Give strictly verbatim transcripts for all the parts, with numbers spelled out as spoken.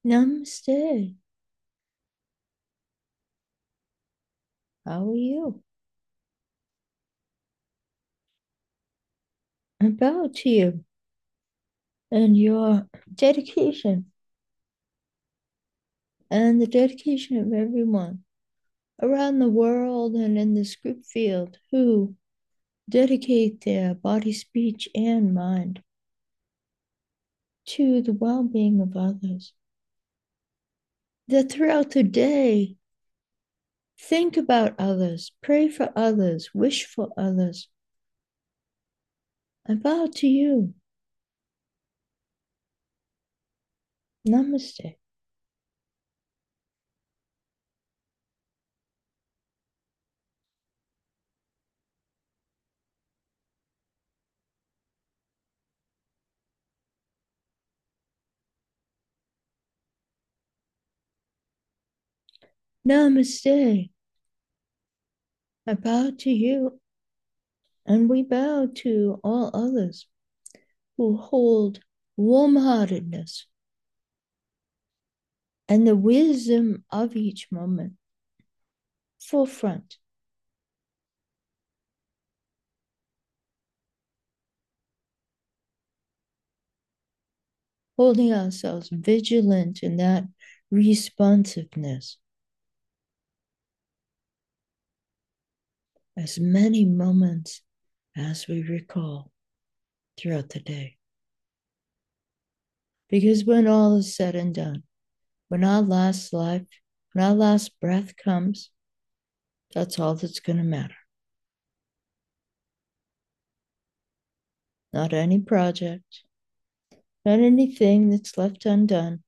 Namaste. How are you? About you and your dedication and the dedication of everyone around the world and in this group field who dedicate their body, speech, and mind to the well being of others. That throughout the day, think about others, pray for others, wish for others. I bow to you. Namaste. Namaste. I bow to you, and we bow to all others who hold warm heartedness and the wisdom of each moment forefront. Holding ourselves vigilant in that responsiveness as many moments as we recall throughout the day. Because when all is said and done, when our last life, when our last breath comes, that's all that's going to matter. Not any project, not anything that's left undone,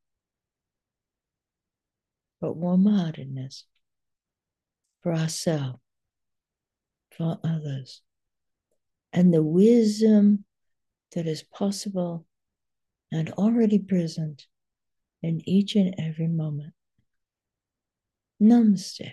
but warm heartedness for ourselves, for others, and the wisdom that is possible and already present in each and every moment. Namaste.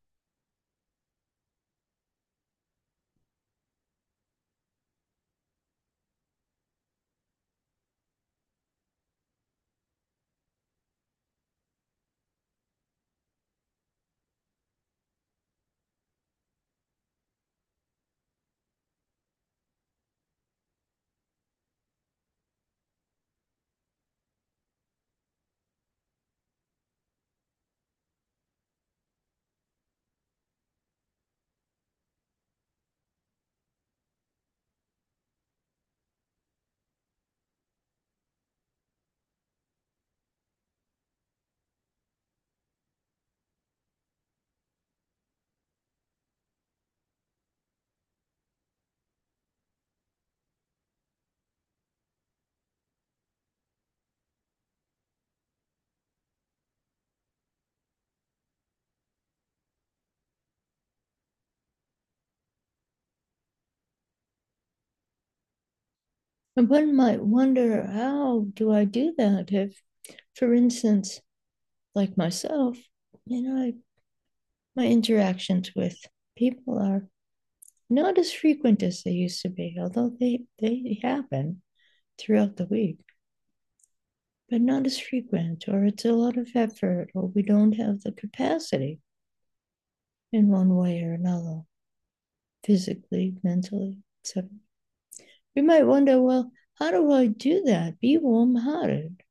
And one might wonder, how do I do that? If, for instance, like myself, you know, I, my interactions with people are not as frequent as they used to be, although they, they happen throughout the week, but not as frequent, or it's a lot of effort, or we don't have the capacity in one way or another, physically, mentally, et cetera. We might wonder, well, how do I do that? Be warm hearted.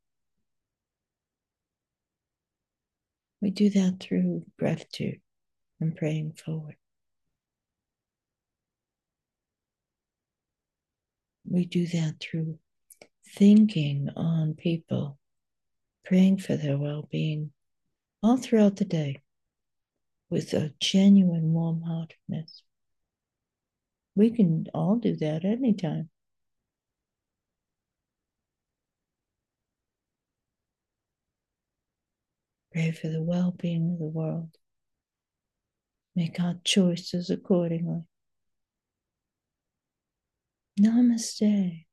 We do that through gratitude and praying forward. We do that through thinking on people, praying for their well being all throughout the day with a genuine warm heartedness. We can all do that anytime. Pray for the well being of the world. Make our choices accordingly. Namaste.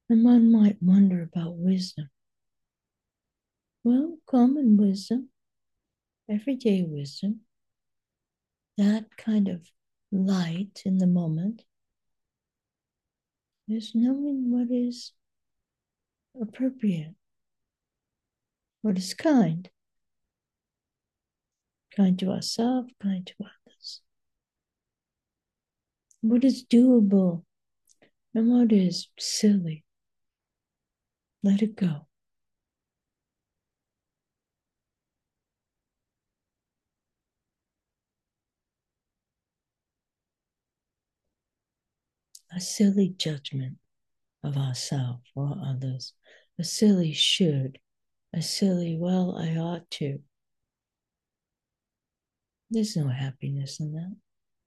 And one might wonder about wisdom. Well, common wisdom, everyday wisdom, that kind of light in the moment is knowing what is appropriate, what is kind, kind to ourselves, kind to others, what is doable, and what is silly. Let it go. A silly judgment of ourselves or others, a silly should, a silly, well, I ought to. There's no happiness in that.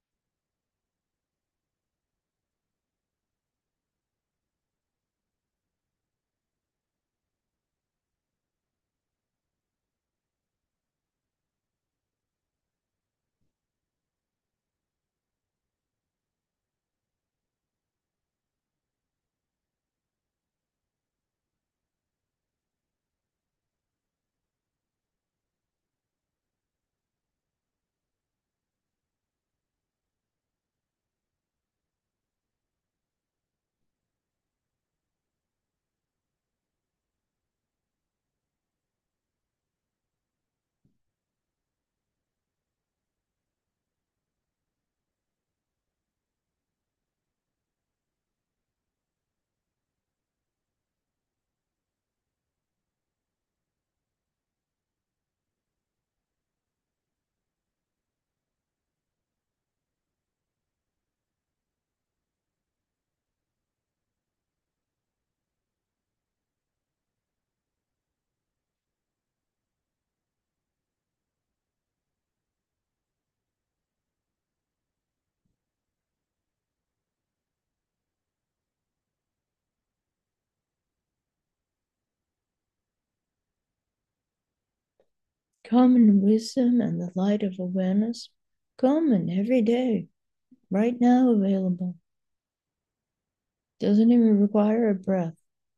Common wisdom and the light of awareness, common every day, right now available. Doesn't even require a breath,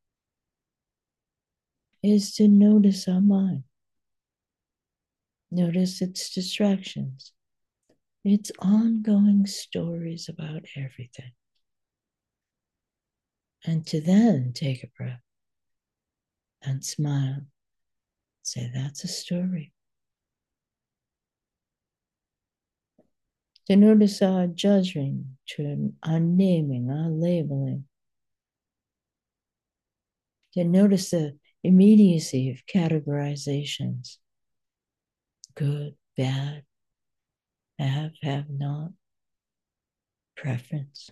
is to notice our mind. Notice its distractions, its ongoing stories about everything. And to then take a breath and smile. Say, that's a story. To notice our judging, to our naming, our labeling. To notice the immediacy of categorizations, good, bad, have, have not, preference.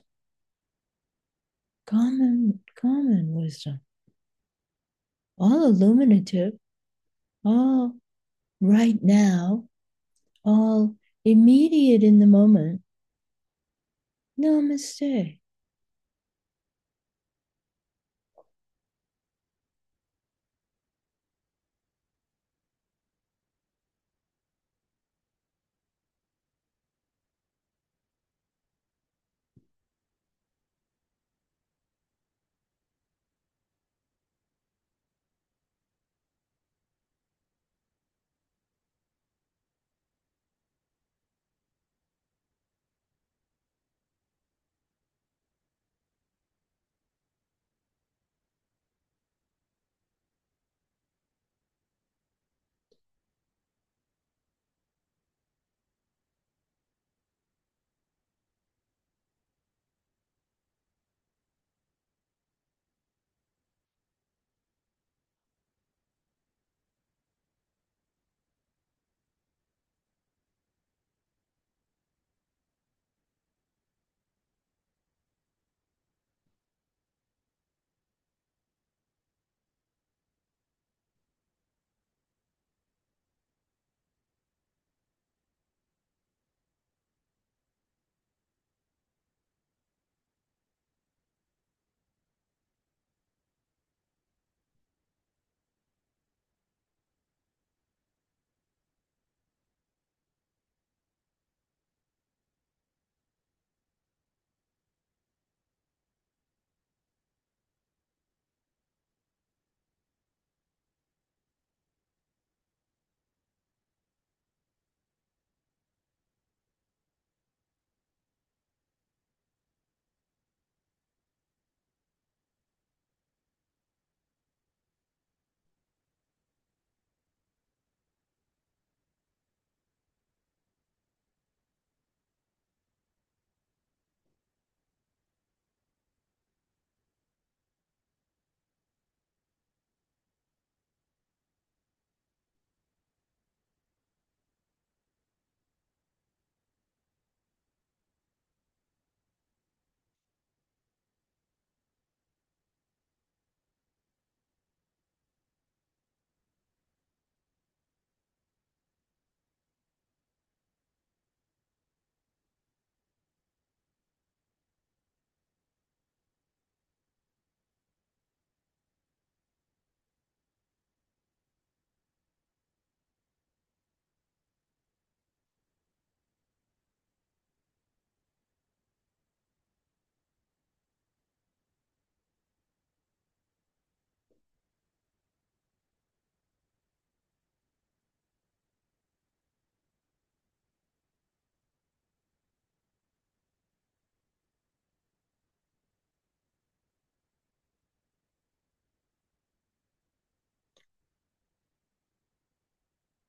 Common, common wisdom. All illuminative, all right now, all immediate in the moment. Namaste.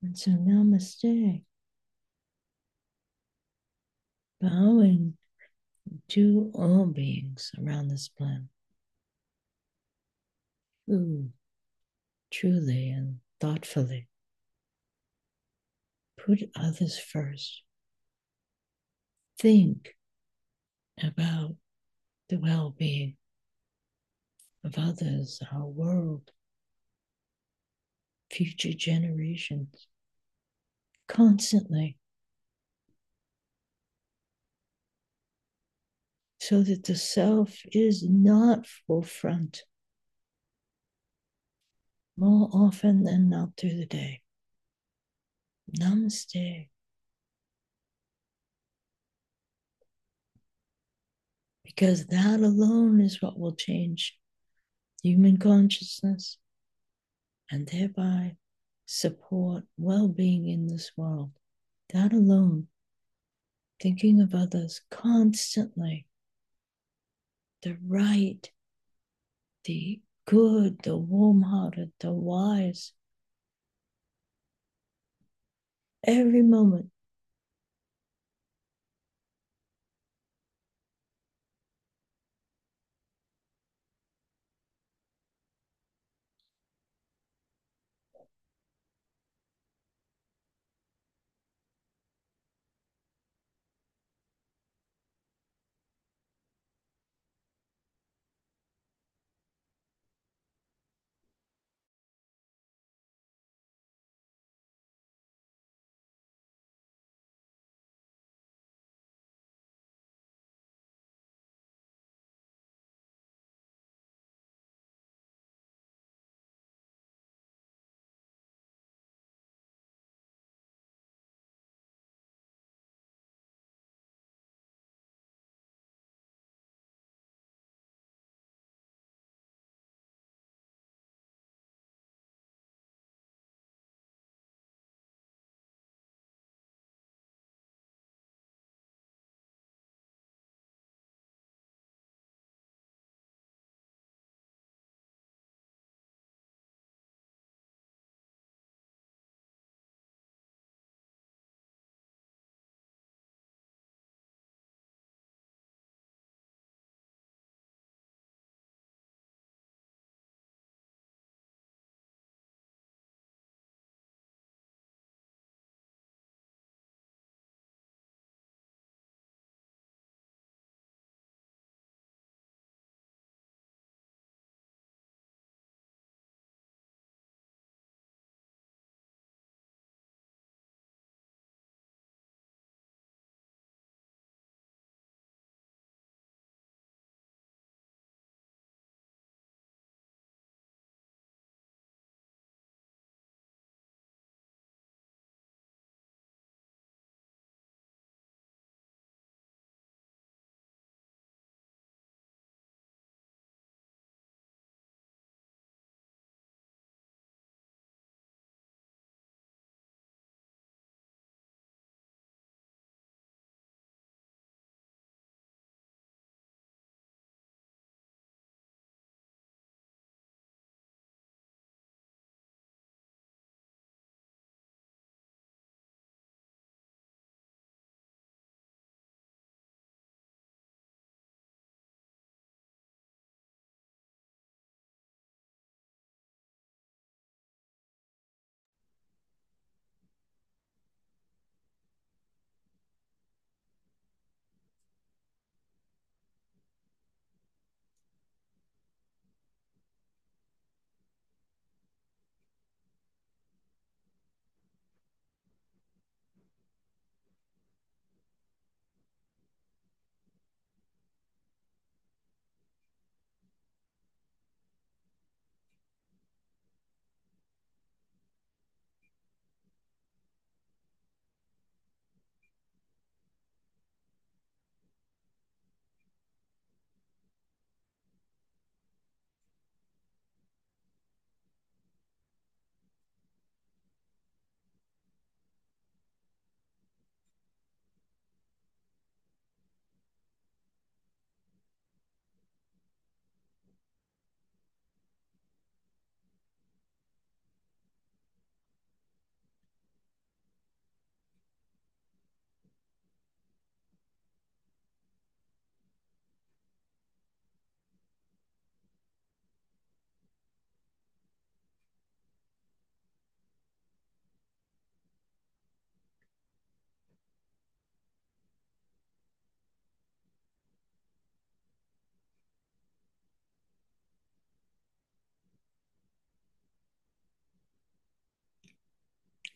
And so, namaste, bowing to all beings around this planet who truly and thoughtfully put others first. Think about the well being of others, our world, future generations, constantly, so that the self is not forefront more often than not through the day. Namaste. Because that alone is what will change human consciousness and thereby support well being in this world. That alone, thinking of others constantly, the right, the good, the warm hearted, the wise, every moment.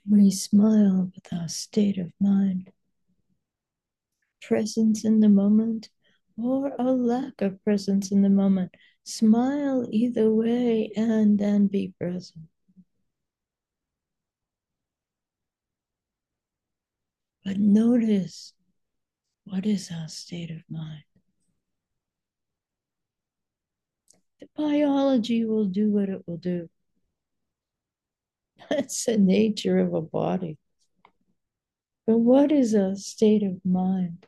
We smile with our state of mind, presence in the moment, or a lack of presence in the moment. Smile either way and then be present. But notice, what is our state of mind? The biology will do what it will do. That's the nature of a body. But what is a state of mind?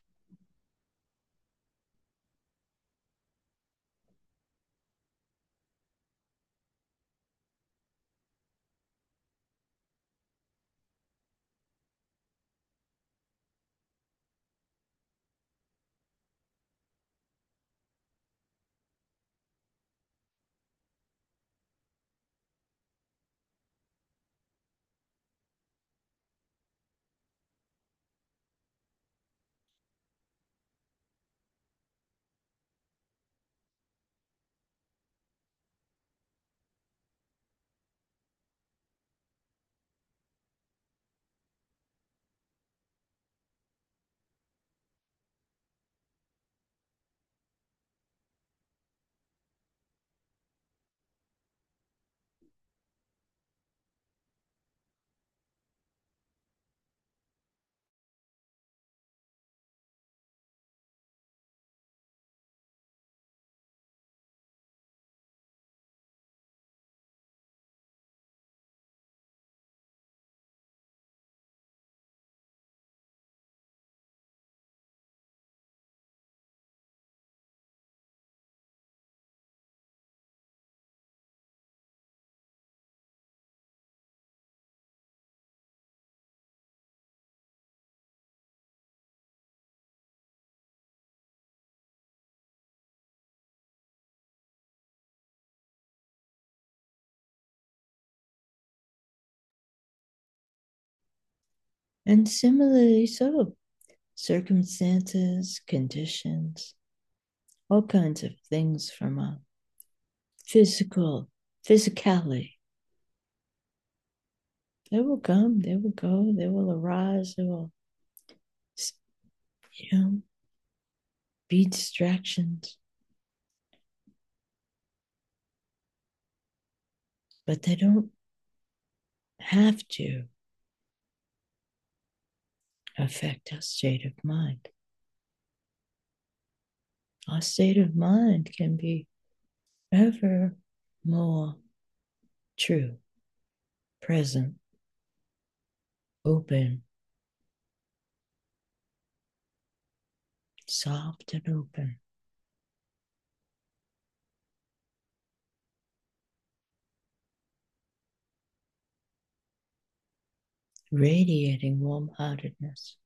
And similarly, so circumstances, conditions, all kinds of things from a physical, physicality. They will come, they will go, they will arise, they will, you know, be distractions. But they don't have to affect our state of mind. Our state of mind can be ever more true, present, open, soft and open, radiating warm heartedness.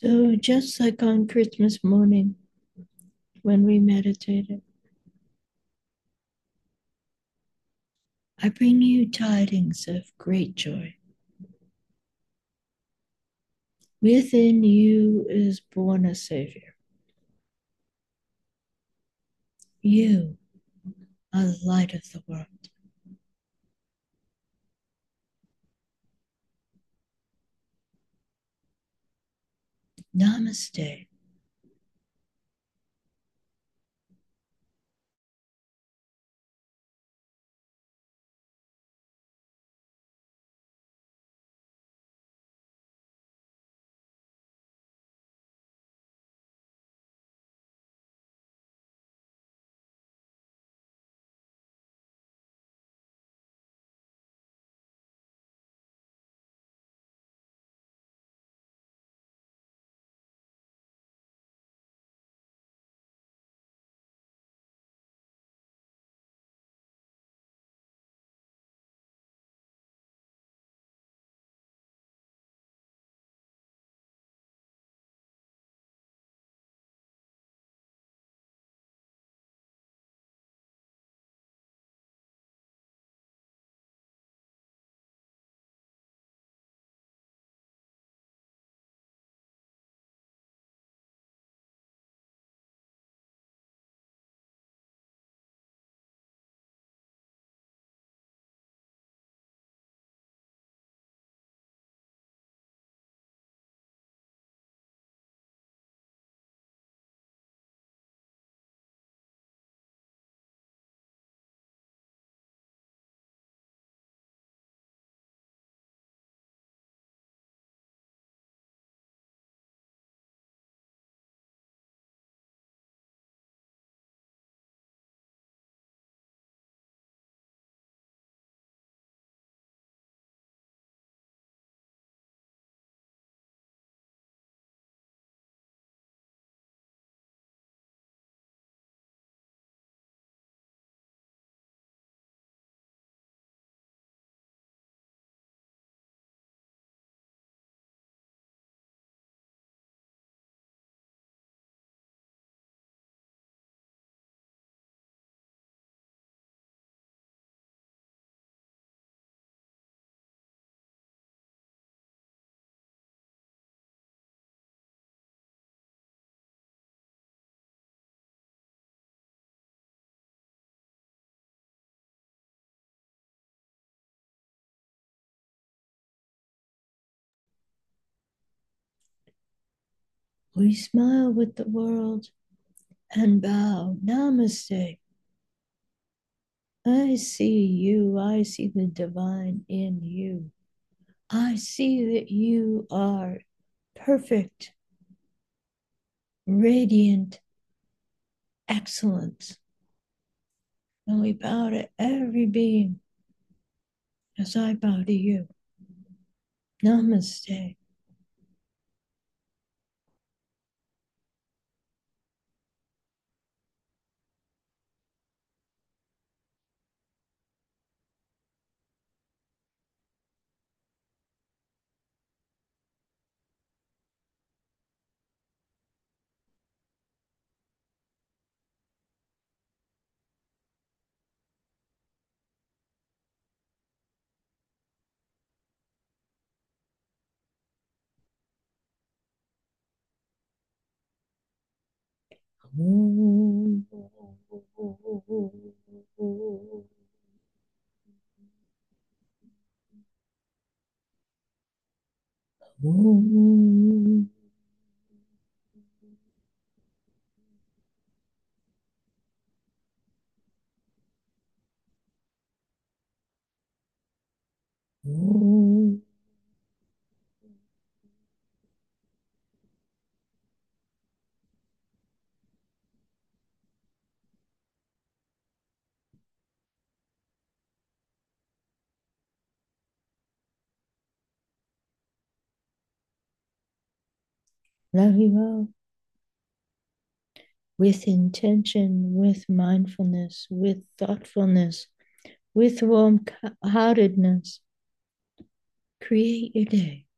So, just like on Christmas morning when we meditated, I bring you tidings of great joy. Within you is born a Savior. You are the light of the world. Namaste. We smile with the world and bow. Namaste. I see you. I see the divine in you. I see that you are perfect, radiant excellence. And we bow to every being as I bow to you. Namaste. Om. Om. Om. Love you all. With intention, with mindfulness, with thoughtfulness, with warm heartedness. Create your day.